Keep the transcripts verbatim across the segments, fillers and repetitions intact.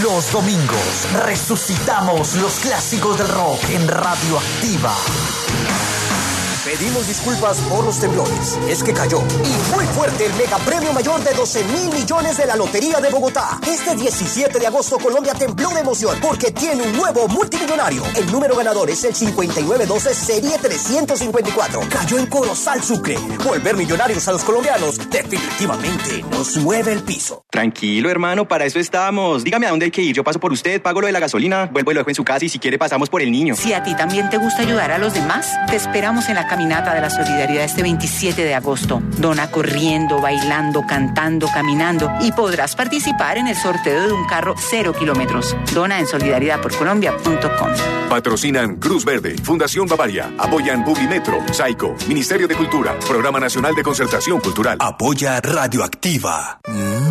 Los domingos resucitamos los clásicos del rock en Radioactiva. Pedimos disculpas por los temblores. Es que cayó y muy fuerte el mega premio mayor de doce mil millones de la Lotería de Bogotá. Este diecisiete de agosto Colombia tembló de emoción porque tiene un nuevo multimillonario. El número ganador es el cincuenta y nueve doce serie trescientos cincuenta y cuatro. Cayó en Corozal, Sucre. Volver millonarios a los colombianos definitivamente nos mueve el piso. Tranquilo, hermano, para eso estamos. Dígame a dónde hay que ir. Yo paso por usted, pago lo de la gasolina, vuelvo y lo dejo en su casa y si quiere pasamos por el niño. Si a ti también te gusta ayudar a los demás, te esperamos en la caminata de la solidaridad este veintisiete de agosto. Dona corriendo, bailando, cantando, caminando y podrás participar en el sorteo de un carro cero kilómetros. Dona en solidaridad por colombia punto com. Patrocinan Cruz Verde, Fundación Bavaria, apoyan Publimetro, Saico, Ministerio de Cultura, Programa Nacional de Concertación Cultural. Apoya Radioactiva.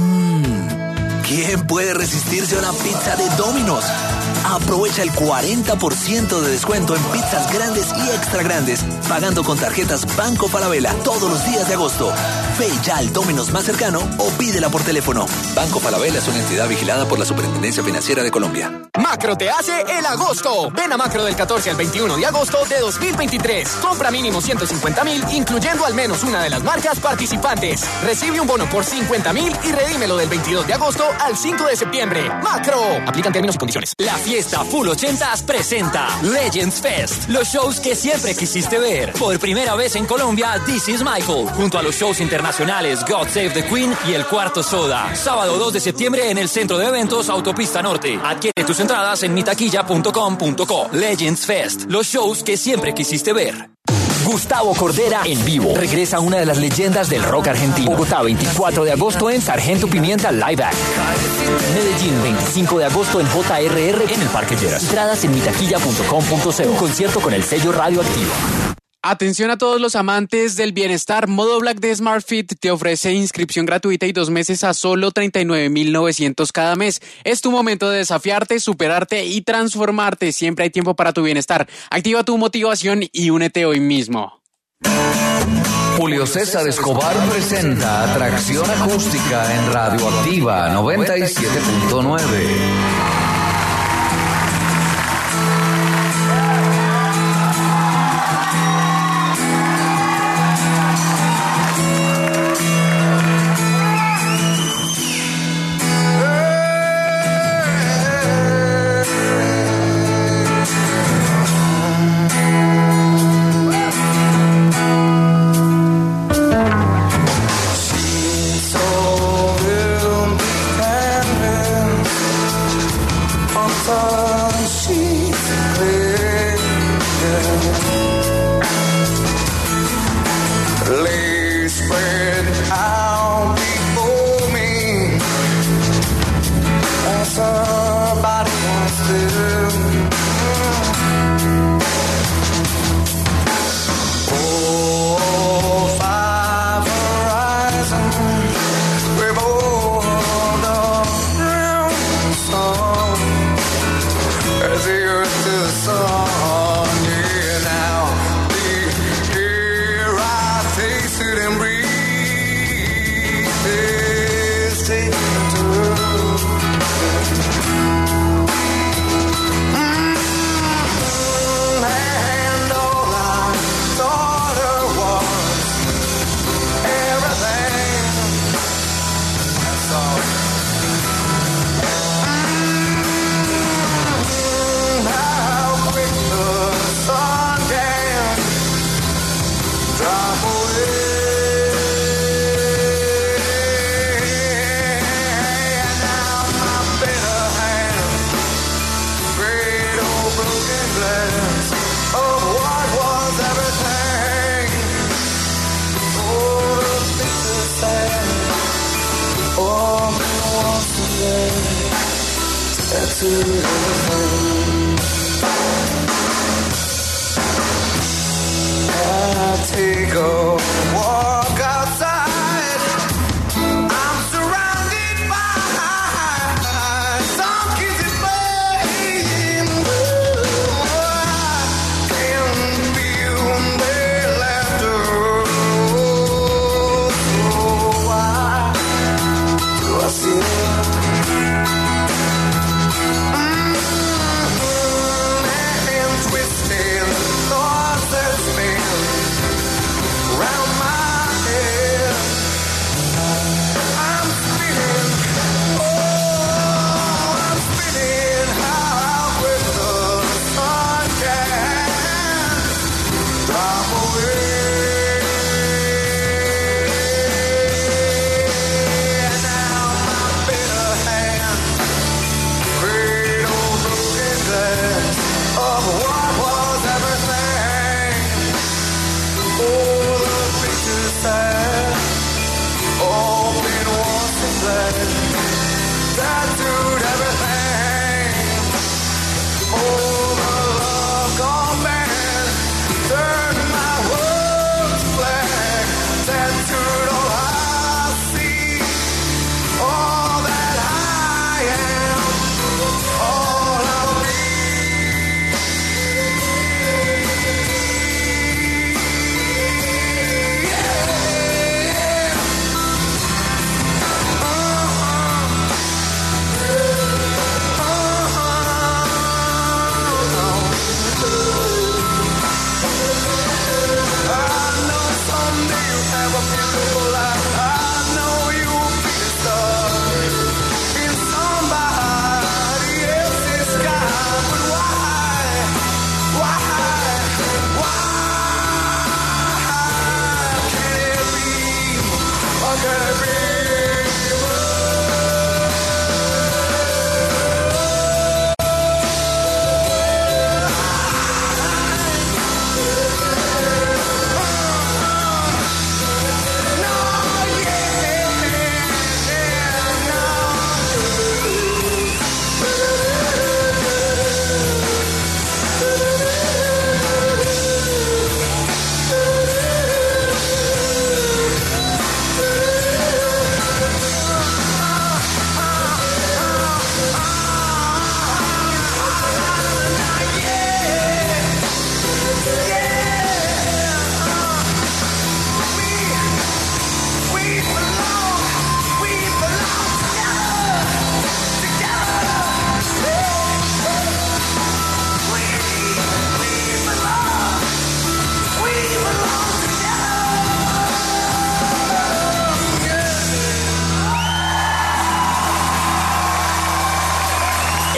Mmm, ¿quién puede resistirse a una pizza de Domino's? Aprovecha el cuarenta por ciento de descuento en pizzas grandes y extra grandes, pagando con tarjetas Banco Falabella todos los días de agosto. Ve ya al Domino's más cercano o pídela por teléfono. Banco Falabella es una entidad vigilada por la Superintendencia Financiera de Colombia. Macro te hace el agosto. Ven a Macro del catorce al veintiuno de agosto de dos mil veintitrés. Compra mínimo ciento cincuenta mil, incluyendo al menos una de las marcas participantes. Recibe un bono por cincuenta mil y redímelo del veintidós de agosto al cinco de septiembre. Macro. Aplican términos y condiciones. La fiesta Full ochentas presenta Legends Fest, los shows que siempre quisiste ver. Por primera vez en Colombia, This is Michael, junto a los shows internacionales God Save the Queen y El Cuarto Soda. Sábado dos de septiembre en el Centro de Eventos Autopista Norte. Adquiere tus entradas en mitaquilla punto com punto co. Legends Fest, los shows que siempre quisiste ver. Gustavo Cordera en vivo. Regresa una de las leyendas del rock argentino. Bogotá, veinticuatro de agosto en Sargento Pimienta Live Act. Medellín, veinticinco de agosto en J R R en el Parque Lleras. Entradas en mitaquilla punto com punto co. Un concierto con el sello Radioactivo. Atención a todos los amantes del bienestar. Modo Black de SmartFit te ofrece inscripción gratuita y dos meses a solo treinta y nueve mil novecientos cada mes. Es tu momento de desafiarte, superarte y transformarte. Siempre hay tiempo para tu bienestar. Activa tu motivación y únete hoy mismo. Julio César Escobar presenta Atracción Acústica en Radioactiva noventa y siete punto nueve.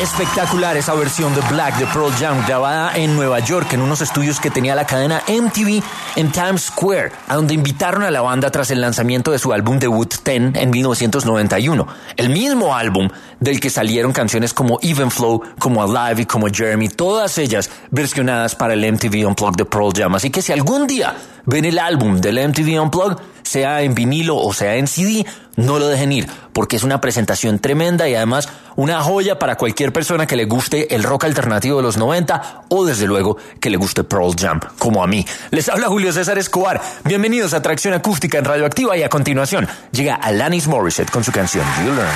Espectacular esa versión de Black de Pearl Jam, grabada en Nueva York en unos estudios que tenía la cadena M T V en Times Square, a donde invitaron a la banda tras el lanzamiento de su álbum debut Ten en mil novecientos noventa y uno, el mismo álbum del que salieron canciones como Even Flow, como Alive y como Jeremy, todas ellas versionadas para el M T V Unplugged de Pearl Jam. Así que si algún día ven el álbum del M T V Unplugged, sea en vinilo o sea en C D, no lo dejen ir, porque es una presentación tremenda y además una joya para cualquier persona que le guste el rock alternativo de los noventa o desde luego que le guste Pearl Jam, como a mí. Les habla Julio César Escobar. Bienvenidos a Tracción Acústica en Radioactiva y a continuación llega Alanis Morissette con su canción You Learn.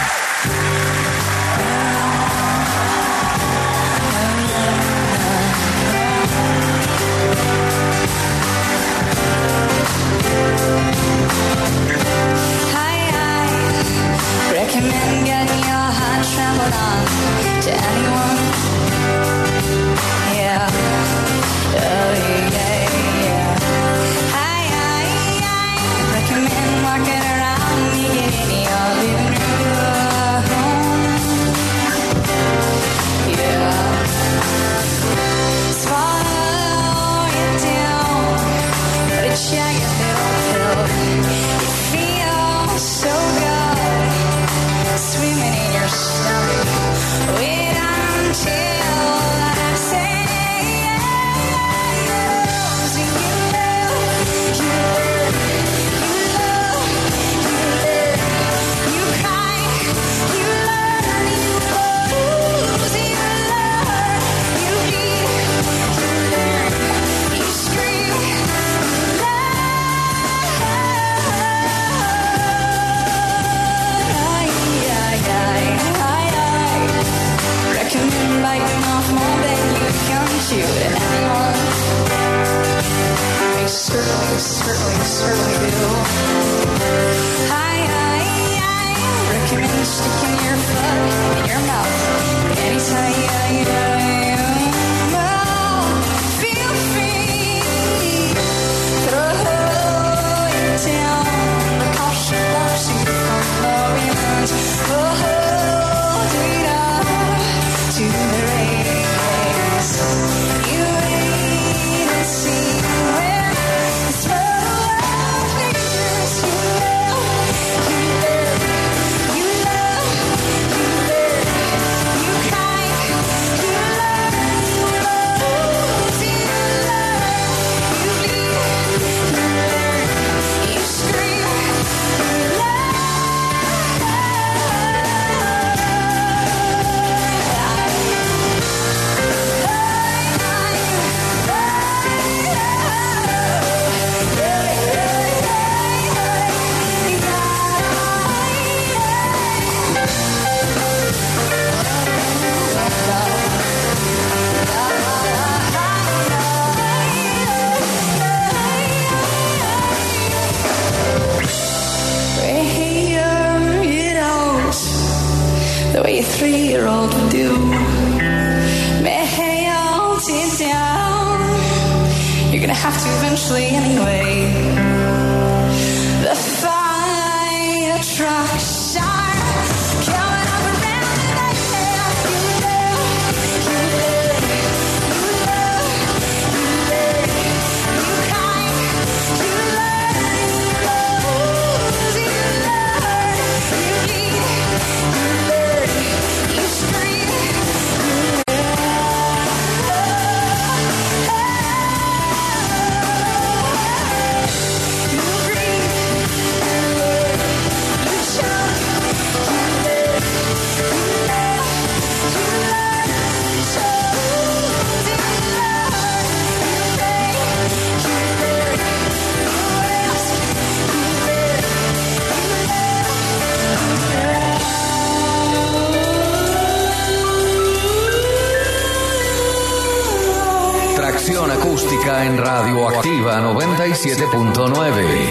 Acústica en Radioactiva noventa y siete punto nueve.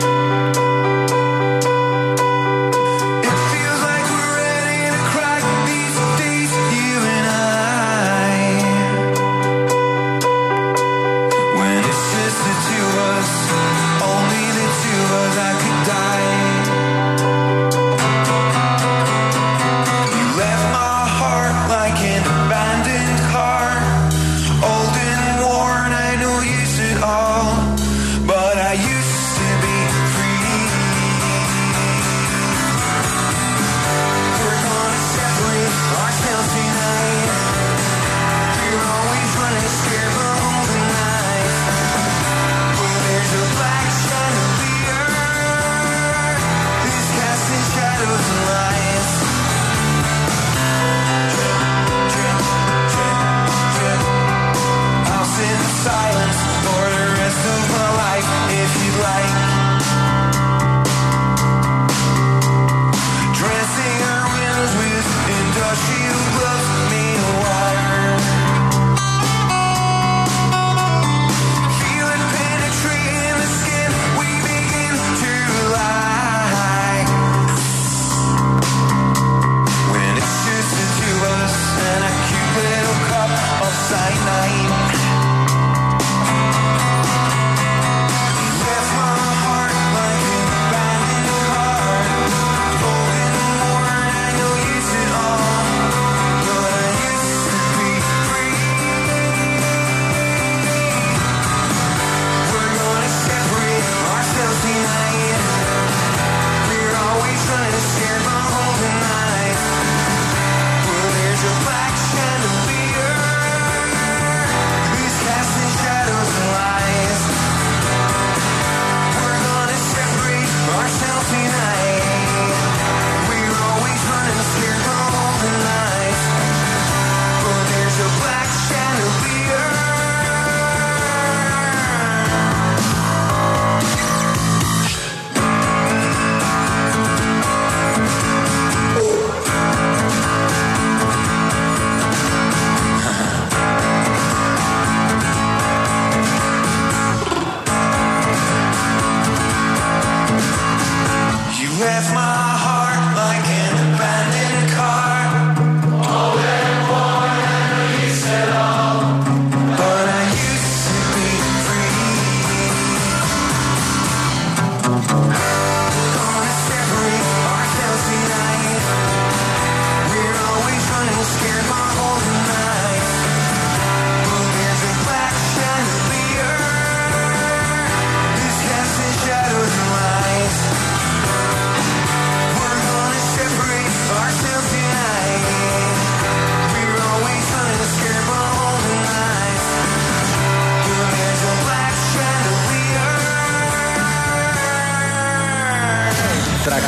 It feels like we're ready to crack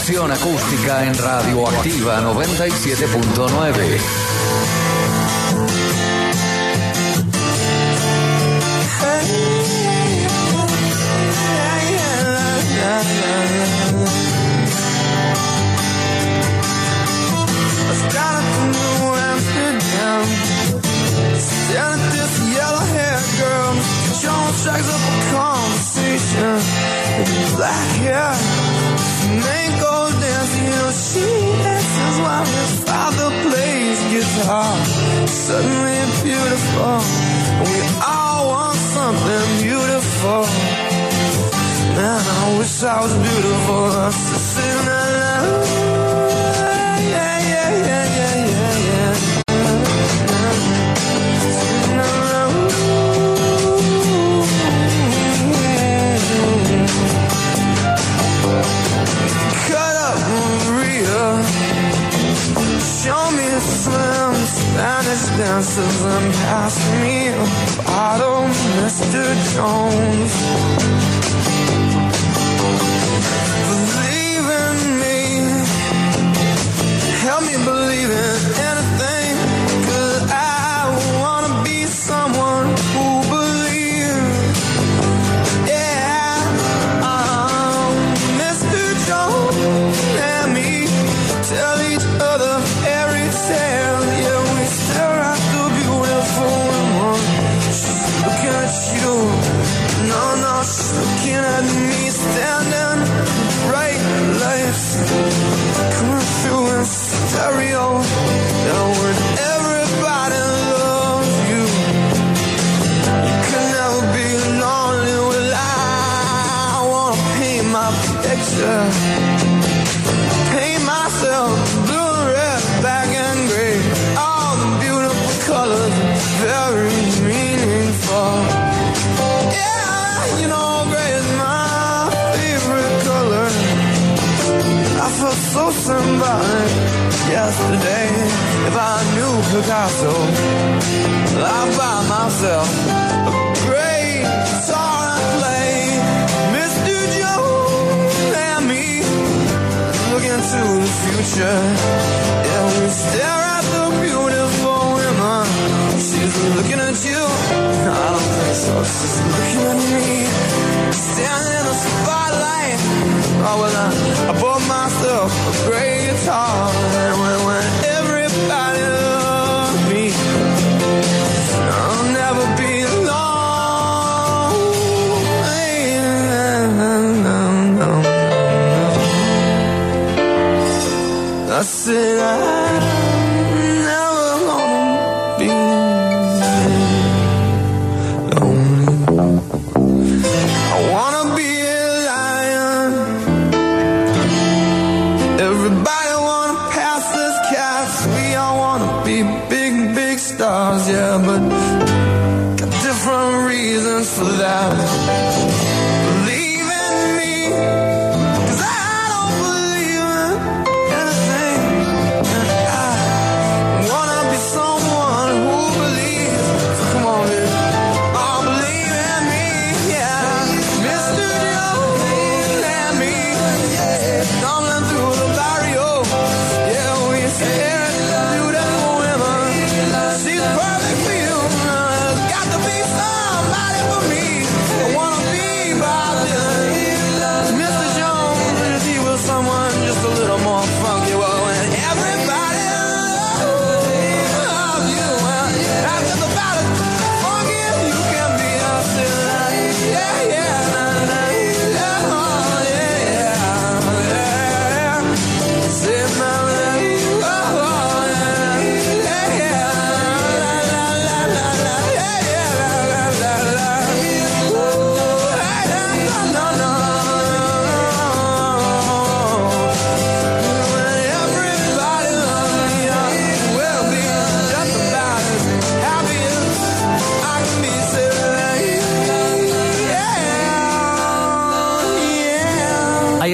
Atracción acústica en Radioactiva noventa y siete punto nueve. Staring at this yellow-haired girl, John strikes up a conversation with black hair. Man goes dancing, you know, she dances while his father plays guitar. Suddenly beautiful, we all want something beautiful. Man, I wish I was beautiful. I was sitting alone. Yeah, yeah, yeah, yeah, yeah, yeah. Show me slim Spanish dancers and pass me a bottle, Mister Jones. Believe in me, help me believe in anything, 'cause I wanna be someone who believes. Yeah, um, Mister Jones and me tell each other fairy tales. Yeah, we stare at the beautiful woman. She's looking at you. No, no, she's looking at me, standing bright lights coming through in stereo. Yeah, when everybody loves you, you can never be lonely. Well, I wanna paint my picture, paint myself blue, red, black and gray. All the beautiful colors, very meaningful. Yeah, you know, gray is my favorite color. I felt so symbolic yesterday. If I knew Picasso, I'd buy myself a great guitar and play Mister Jones and me. Look into the future. Yeah, we stare at the beautiful woman. She's looking at you. I don't think so. She's looking at me. Standing in the spotlight. Oh, well, I, I bought myself a great guitar. And when, when everybody loves me, I'll never be alone. I said I'm never gonna be lonely. I wanna be a lion. Everybody wanna pass as cats. We all wanna be big, big stars, yeah, but got different reasons for that. Believe in me, 'cause I don't believe in anything. And I wanna be someone who believes. So come on, baby. Oh, believe in me, yeah. Mister Jones and me, yeah. Stumbling through the barrio. Yeah, we stare at the beautiful women. She's perfect for you. There's got to be somebody for me. I wanna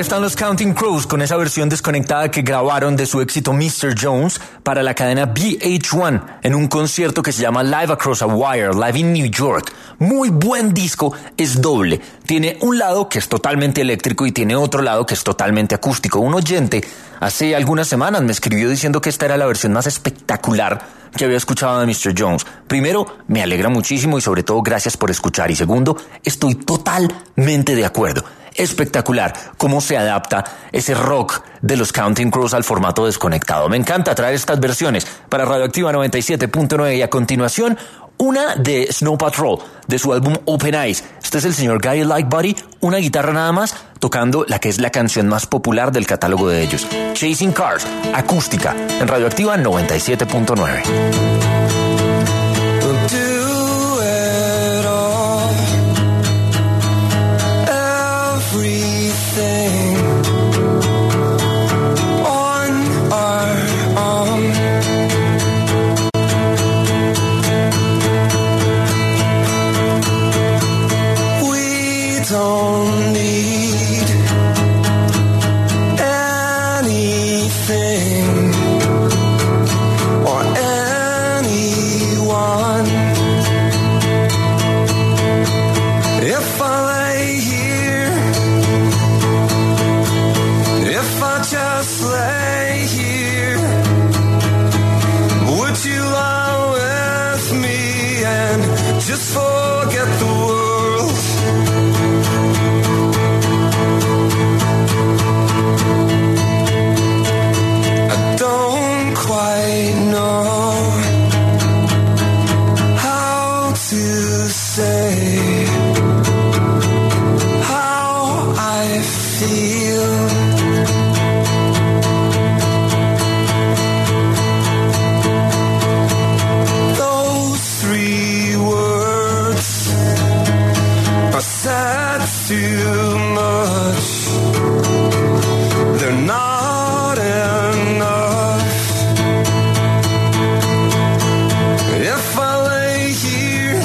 están los Counting Crows con esa versión desconectada que grabaron de su éxito mister Jones para la cadena V H uno en un concierto que se llama Live Across a Wire, Live in New York. Muy buen disco, es doble. Tiene un lado que es totalmente eléctrico y tiene otro lado que es totalmente acústico. Un oyente hace algunas semanas me escribió diciendo que esta era la versión más espectacular que había escuchado de mister Jones. Primero, me alegra muchísimo y sobre todo gracias por escuchar. Y segundo, estoy totalmente de acuerdo. Espectacular cómo se adapta ese rock de los Counting Crows al formato desconectado. Me encanta traer estas versiones para Radioactiva noventa y siete punto nueve y a continuación una de Snow Patrol de su álbum Open Eyes. Este es el señor Gary Lightbody, una guitarra nada más, tocando la que es la canción más popular del catálogo de ellos, Chasing Cars, acústica, en Radioactiva noventa y siete punto nueve. Don't need anything or anyone. If I lay here, if I just lay here, would you lie with me and just forget the world? I know how to say how I feel. Those three words are said too much. They're not enough. If I lay here,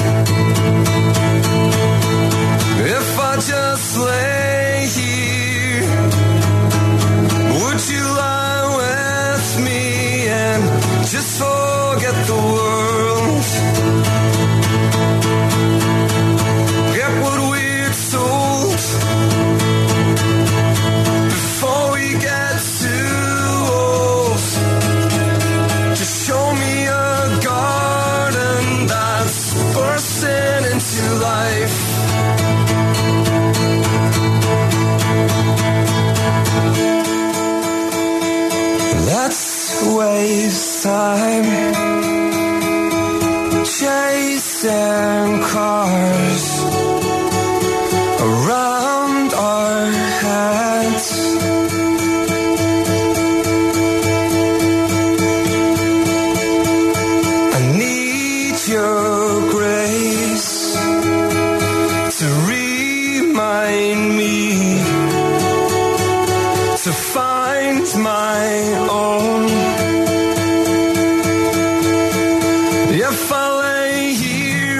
if I just lay here, would you lie with me and just forget the world? Get what we're told before we get too old. Just show me a garden that's bursting into life. Let's waste time chasing cars around our heads. I need your grace to remind me to find my own. If I lay here,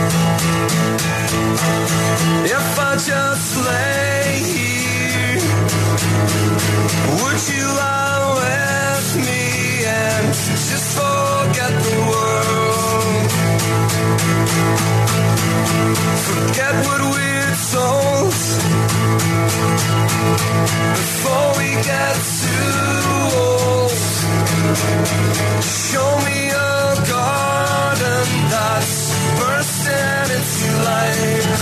if I just lay here, would you lie with me and just forget the world? Forget what we're told before we get too old. Show me a garden that's bursting into life.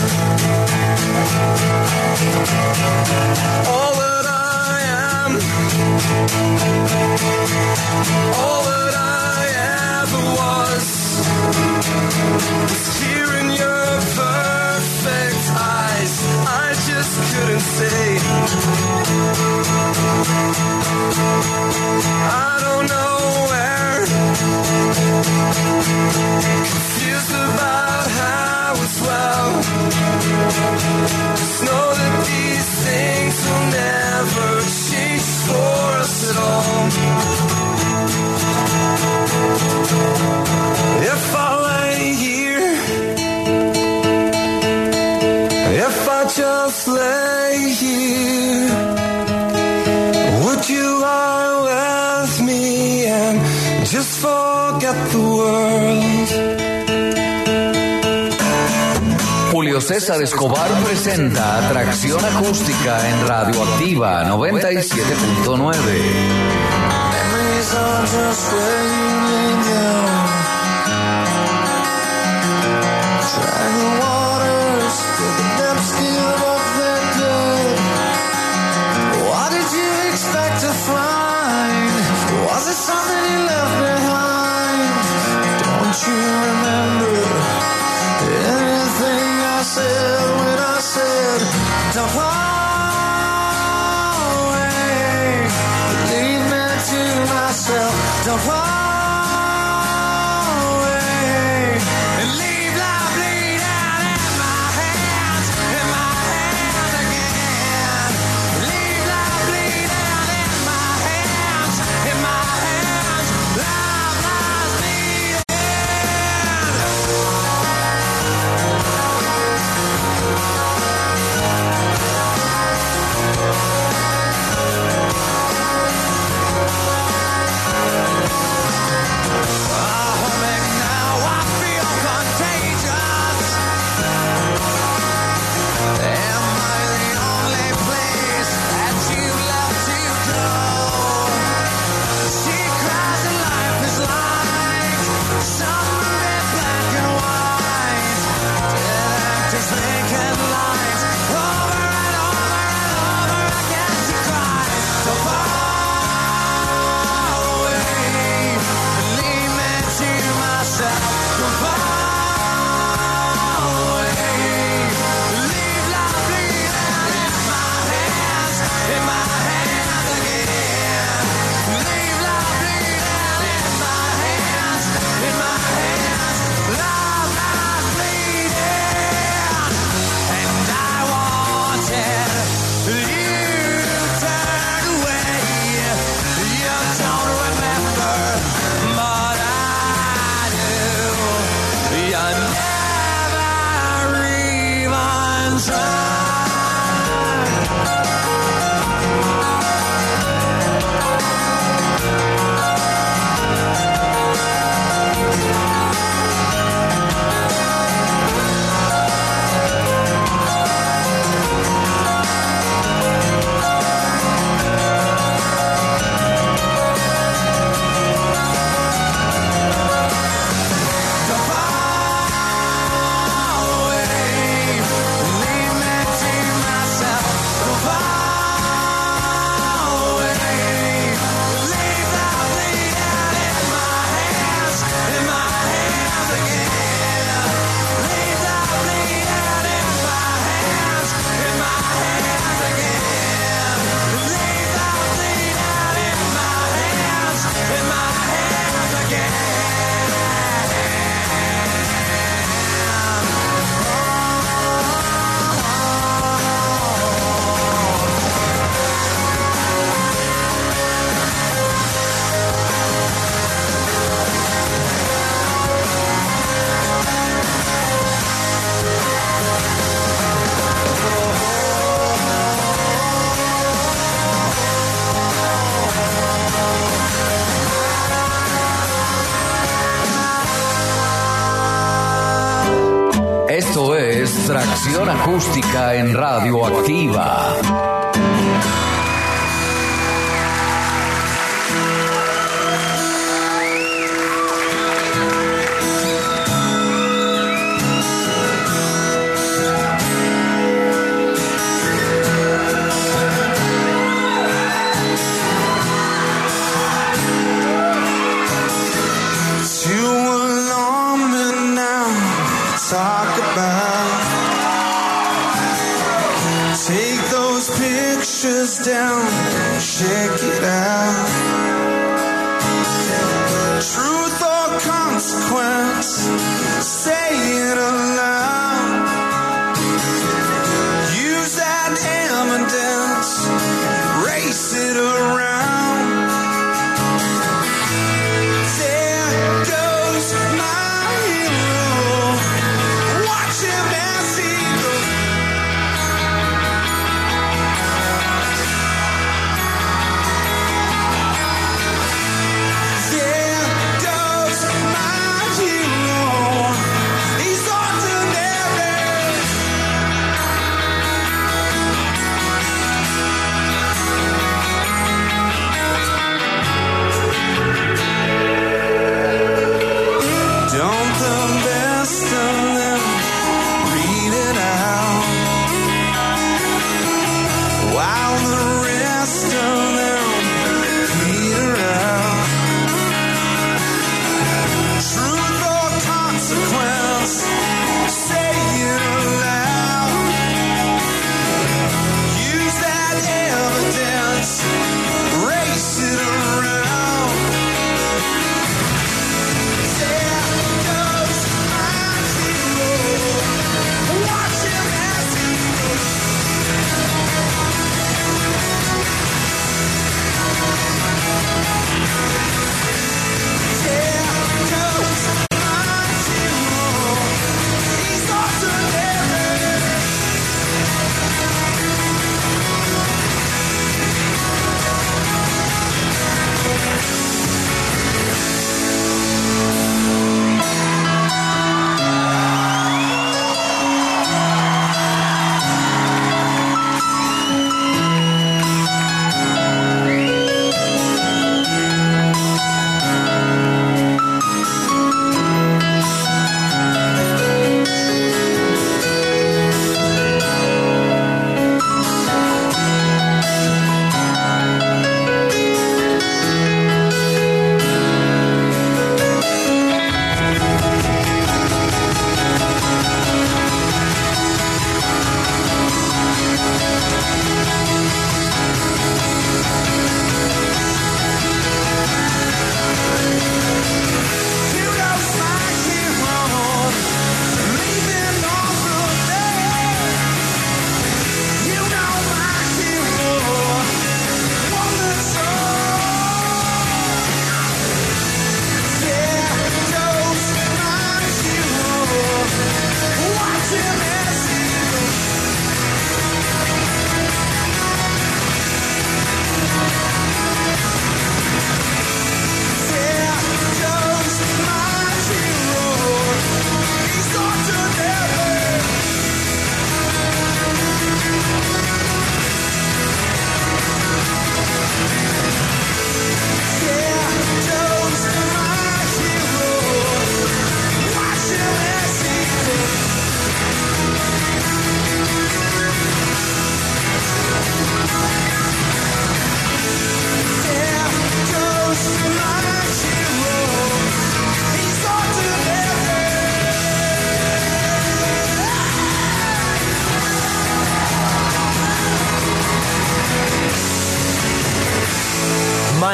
All that I am, all that I ever was, was here in your perfect eyes. I just couldn't say. I don't know where, confused about how as well. Just know that these things will never change for us at all. If I lay here, if I just lay here, the world. Julio César Escobar presenta Atracción Acústica en Radioactiva noventa y siete punto nueve. Memories are just where you lay down. Drag the waters till the depths give up their dead. What did you expect to find? Was it something you left behind? Don't you remember anything I said when I said don't fly away? Leave me to myself. Don't fly away and leave life bleed out in my hands, in my hands again. Leave life bleed out in my hands, in my hands. Life lies bleeding. Esto es Tracción Acústica en Radioactiva. Talk about, take those pictures down, check it out. Truth or consequence, say it aloud. Use that evidence, race it around. There goes my hero. Watch him as he goes.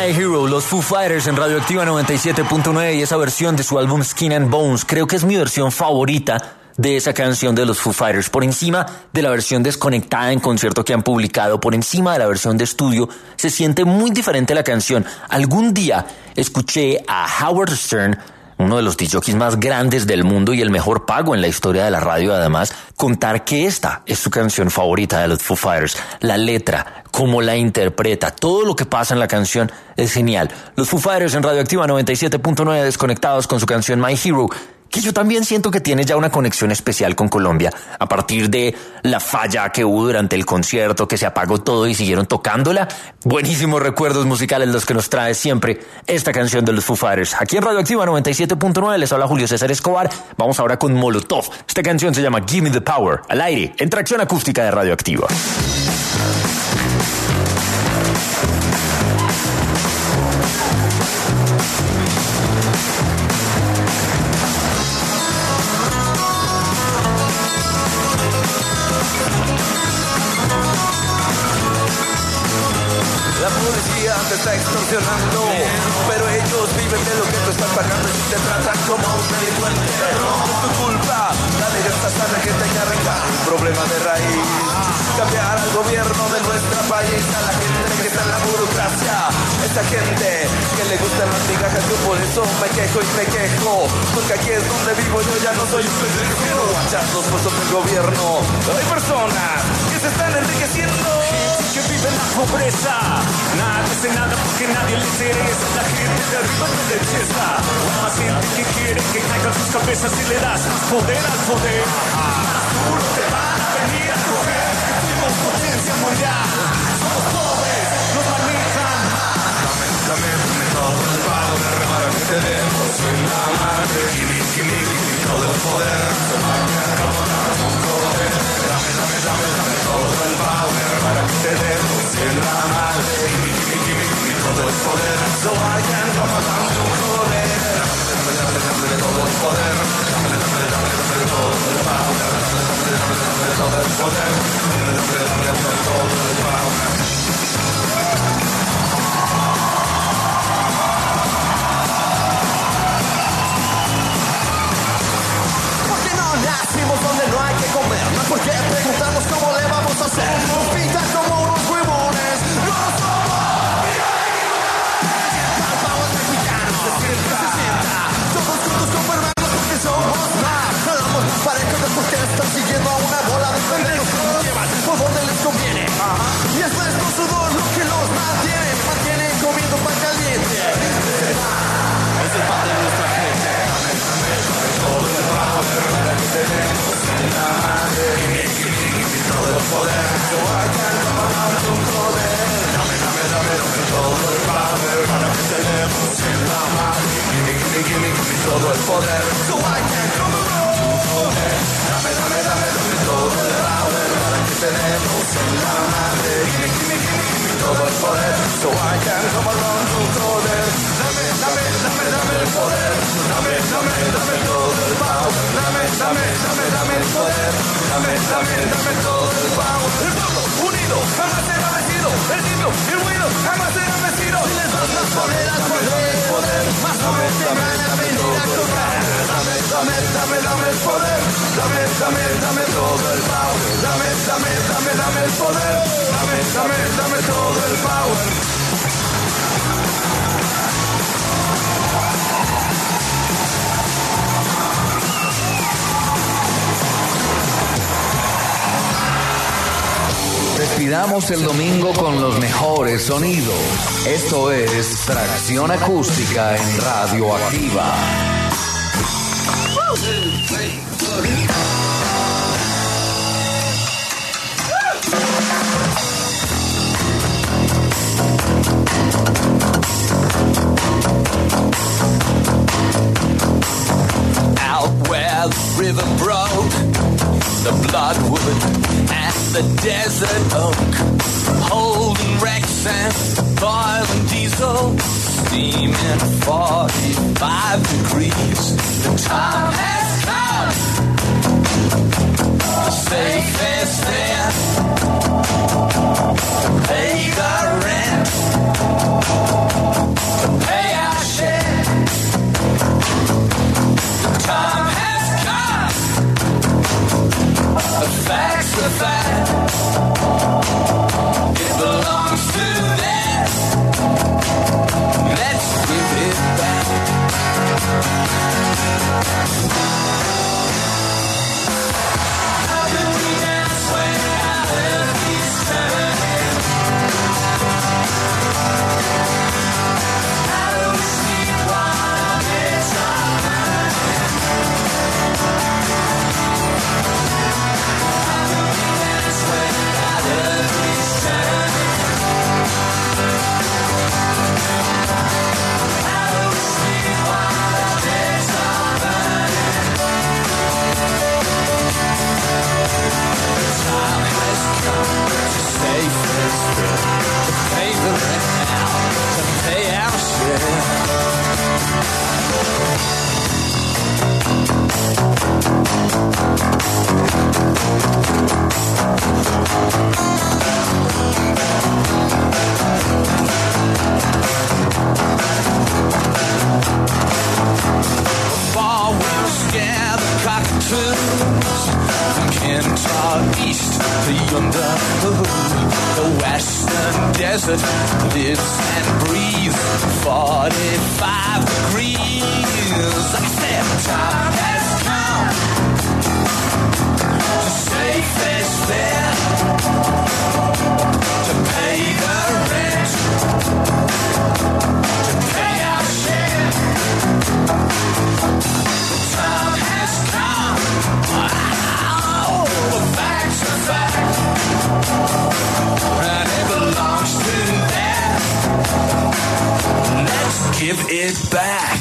My Hero, los Foo Fighters en Radioactiva noventa y siete punto nueve y esa versión de su álbum Skin and Bones. Creo que es mi versión favorita de esa canción de los Foo Fighters, por encima de la versión desconectada en concierto que han publicado, por encima de la versión de estudio. Se siente muy diferente la canción. Algún día escuché a Howard Stern, uno de los disc jockeys más grandes del mundo y el mejor pago en la historia de la radio, además, contar que esta es su canción favorita de los Foo Fighters. La letra, cómo la interpreta, todo lo que pasa en la canción es genial. Los Foo Fighters en Radioactiva noventa y siete punto nueve desconectados con su canción My Hero, que yo también siento que tiene ya una conexión especial con Colombia, a partir de la falla que hubo durante el concierto, que se apagó todo y siguieron tocándola. Buenísimos recuerdos musicales los que nos trae siempre esta canción de los Foo Fighters. Aquí en Radioactiva noventa y siete punto nueve les habla Julio César Escobar. Vamos ahora con Molotov. Esta canción se llama Give Me the Power, al aire, en Tracción Acústica de Radioactiva. Te está extorsionando, pero ellos viven de lo que tú estás pagando y te tratan como un delincuente. No es tu culpa, la negrita sana que te arranca un problema de raíz. Cambiar al gobierno de nuestra país, a la gente que está en la burocracia, esta gente que le gustan las migajas. Yo por eso me quejo y me quejo, porque aquí es donde vivo, yo ya no soy un pendejo. Guachar los puestos del gobierno, hay personas que se están enriqueciendo, que viven la pobreza. Nadie hace nada porque nadie le interesa. La gente de arriba no le chesta. Más gente que quiere que caigan sus cabezas y le das más poder al poder. Más duro te van a venir a coger, que fuimos potencia mundial. Somos pobres, nos manejan. Dame, dame, dame todo el power para que te demos en la madre. Gimme, gimme, gimme todo el poder. Dame, dame, dame, dame todo el power para que te demos en la madre. Gimme, gimme, gimme, gimme todo el poder. So I can come around to joder. Dame, dame, dame, dame todo el poder. Dame, dame, dame, dame todo el power. Dame, dame, dame, dame todo el poder. Dame, dame, dame, dame todo el power. Nacimos donde no hay que comer, ¿por qué preguntamos cómo le vamos a hacer? Nos pintan como unos huevones, no somos. Al pavo es mexicano, se sienta, se sienta. Todos juntos como hermanos porque somos más. Hablamos más parejos de por qué están siguiendo a una bola de pendejos que nos llevan por donde les conviene. Y es nuestro sudor lo que los mantiene, mantienen comiendo pan caliente. Es el pan de nuestra gente. Todo el power para que tenemos en la madre. Gimme, gimme, gimme todo el poder. So I can come around to joder. Dame, dame, dame, dame todo el power para que tenemos en la madre. Gimme, gimme, gimme, gimme todo el poder. So I can come around to joder. Dame, dame, dame, dame todo el power para que tenemos en la madre. Gimme, gimme, gimme, gimme todo el poder. So I can come around to joder. Dame, dame, dame, dame el poder. Dame, dame, dame todo el power. Dame, dame, dame, dame el poder. Dame, dame, dame todo el power. El pueblo unido jamás será vencido. El niño y el ruido jamás será vencido. Si les das más poder al poder, poder, más poder te van a venir a cobrar. Dame, dame, dame, dame el poder. Dame, dame, dame todo el power. Dame, dame, dame, dame el poder. Dame, dame, dame todo el power. Despidamos el domingo con los mejores sonidos. Esto es Tracción Acústica en Radioactiva. Out where the river broke, the bloodwood and the desert oak, holding wrecks and boiling diesel, steaming forty-five degrees. The time has come, the safest there, pay the rent. mountains, from Kentucky east to yonder. The western desert lives and breathes forty-five degrees. Like I said, time has come to safest bet, to pay the rent, to pay our share. Time has come, oh, fact's a fact, and it belongs to that. Let's give it back.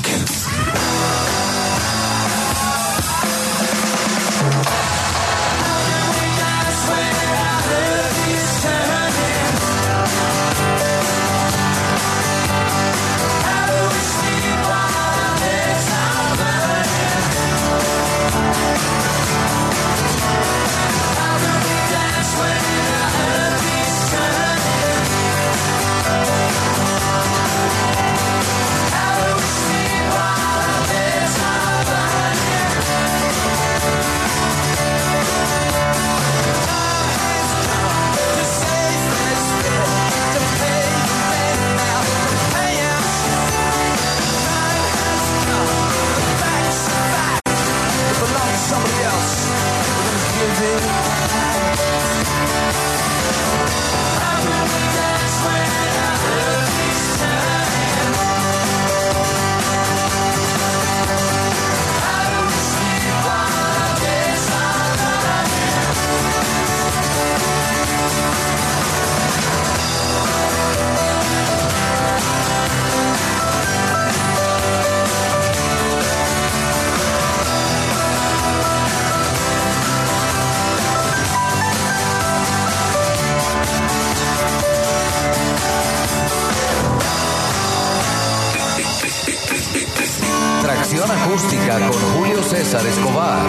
Tracción acústica con Julio César Escobar.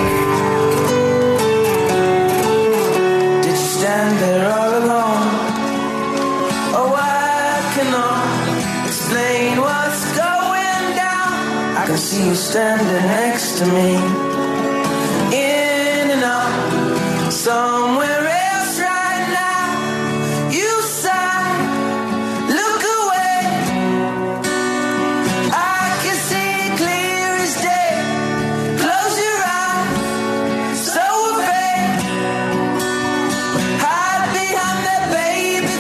Did you stand there all alone? Oh, I cannot explain what's going down. I can see you standing next to me, in and out, somewhere else right now. You sigh, look away. I can see it clear as day. Close your eyes, so afraid. Hide behind that baby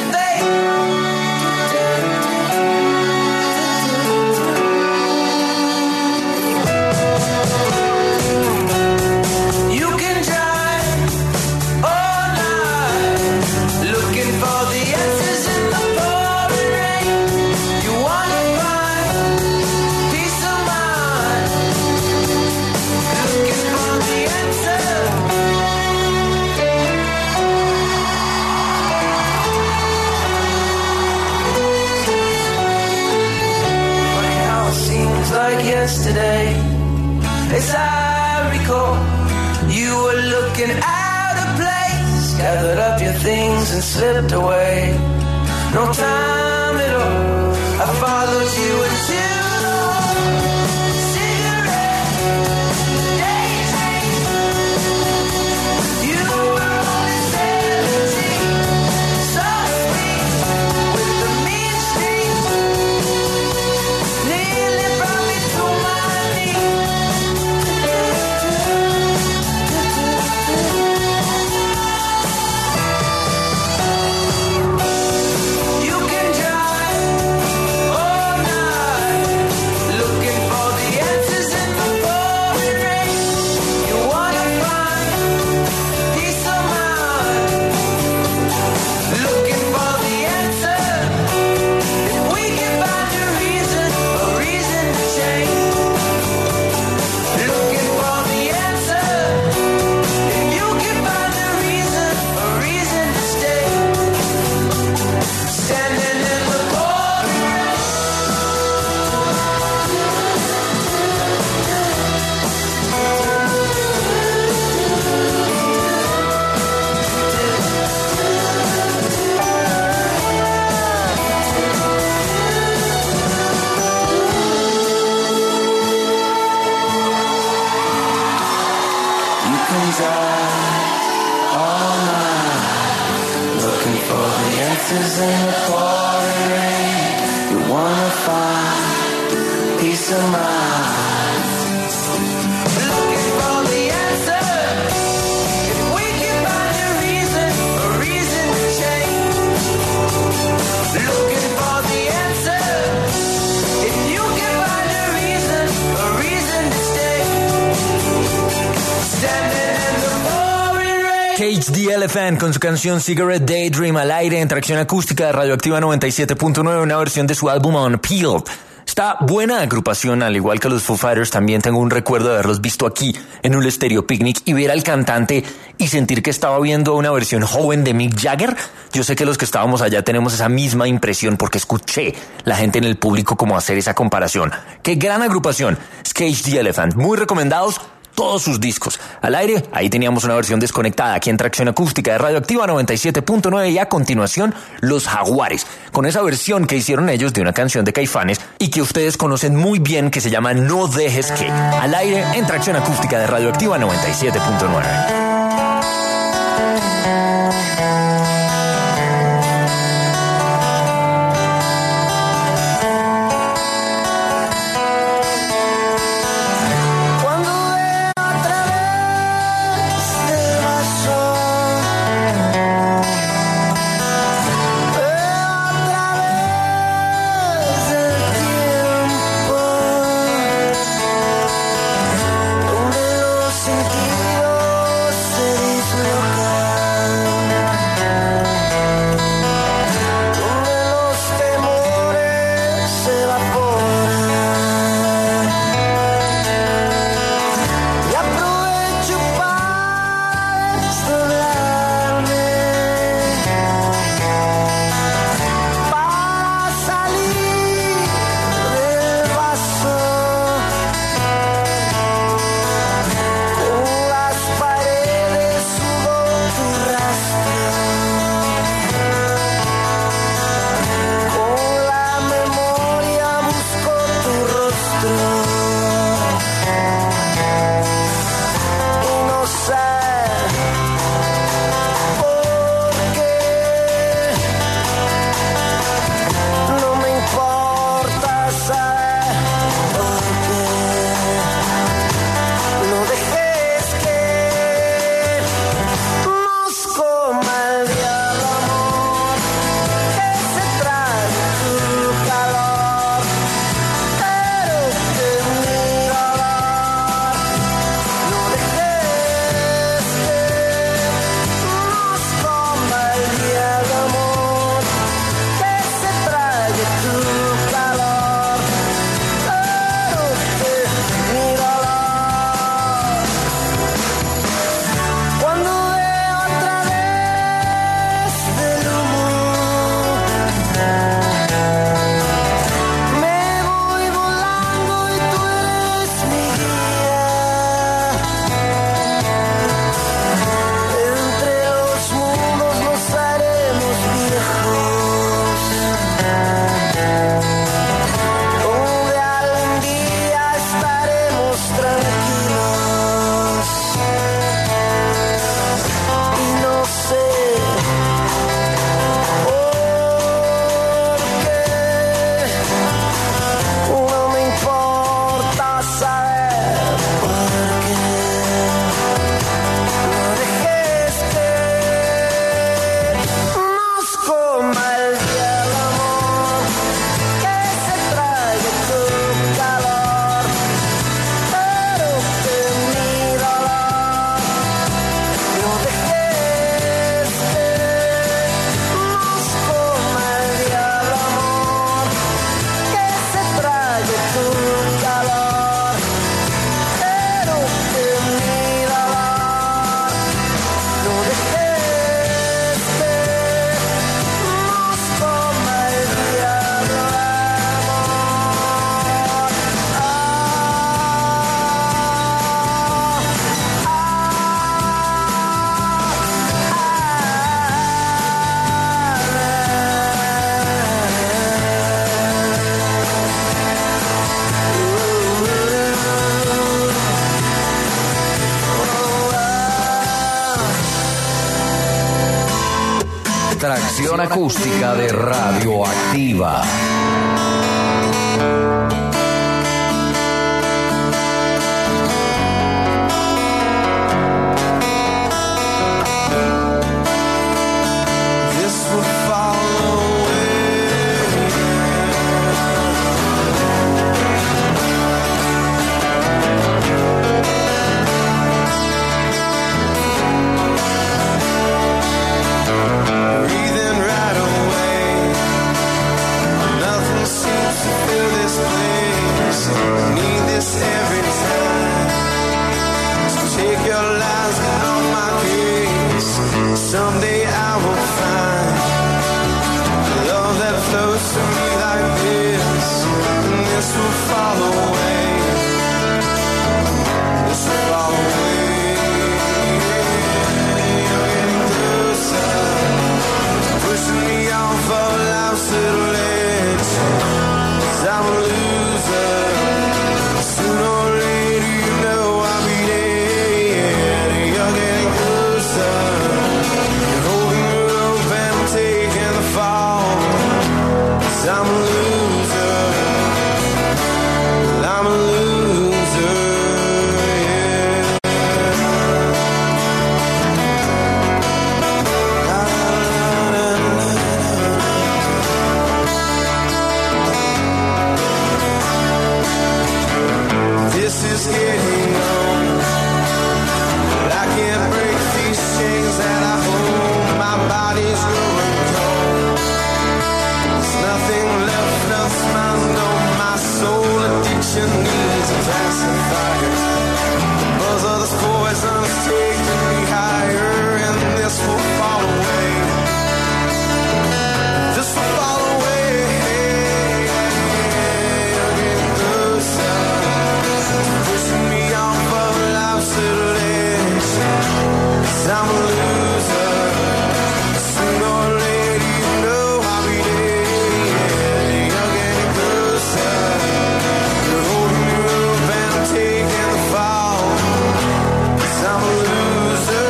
face. You can drive all night, looking for the answers in the pouring rain. You wanna find peace of mind, looking for the answer. Funny how it seems like yesterday, as I recall, you were looking out of place, gathered up your things and slipped away. No time at all, I followed you into the hall. Cigarette, daydream. You were only seventeen, so sweet, with the mean streets. Nearly brought me to my knees. You can drive all night. can die all night, looking for the answers in the pouring rain. You wanna find peace of mind. Cage the Elephant con su canción Cigarette Daydream al aire en Tracción Acústica de Radioactiva noventa y siete punto nueve, una versión de su álbum Unpeeled. Esta buena agrupación, al igual que los Foo Fighters, también tengo un recuerdo de haberlos visto aquí en un Stereo Picnic y ver al cantante y sentir que estaba viendo una versión joven de Mick Jagger. Yo sé que los que estábamos allá tenemos esa misma impresión porque escuché la gente en el público como hacer esa comparación. ¡Qué gran agrupación! Cage the Elephant, muy recomendados todos sus discos. Al aire, ahí teníamos una versión desconectada aquí en Tracción Acústica de Radioactiva noventa y siete punto nueve y a continuación Los Jaguares, con esa versión que hicieron ellos de una canción de Caifanes y que ustedes conocen muy bien que se llama No Dejes Que. Al aire en Tracción Acústica de Radioactiva noventa y siete punto nueve. Sentidos se dislocan. Tracción acústica de Radioactiva. Someday I will find love that flows to me like this, and this will fall away. This will fall away. You're getting closer, pushing me off of life's little edge. 'Cause I'm a loser. Sooner or later, you know I'll be dead. You're getting closer. I'm a loser, I'm a loser, yeah. This is getting on, but I can't break these chains that I hold. My body's growing cold. There's nothing left else, mind on my soul. Addiction needs a pacifier. The buzz of this poison is taking me higher, and this will fall away. This will fall away. You're getting closer, pushing me off of life's little edge. 'Cause I'm a loser. Sooner or later, you know I'll be dead. You're getting closer. You're holding me up and I'm taking the fall. 'Cause I'm a loser.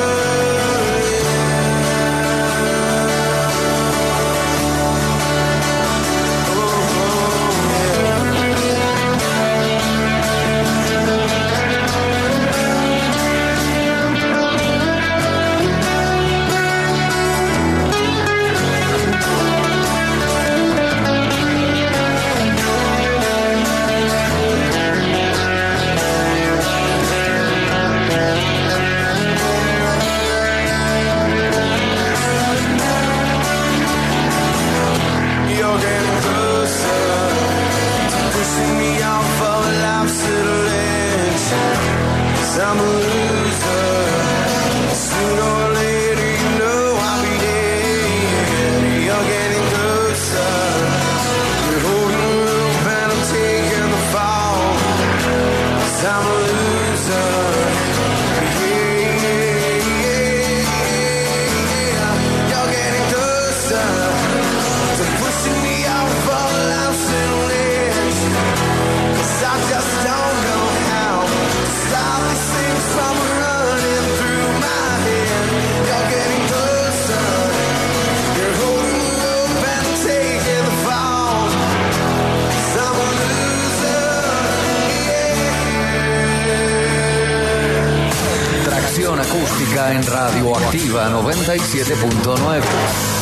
You're getting closer to pushing me off of life's little edge. 'Cause I'm a loser. Sooner or later, you know I'll be dead. You're getting closer. You're holding me up and I'm taking the fall. 'Cause I'm a loser. Yeah, yeah, yeah. You're getting closer to pushing me off of life's little edge. 'Cause I just don't know how to stop these things from running through my head. You're getting closer. You're holding me up and taking the fall. 'Cause I'm a loser. Tracción acústica en Radioactiva noventa y siete punto nueve.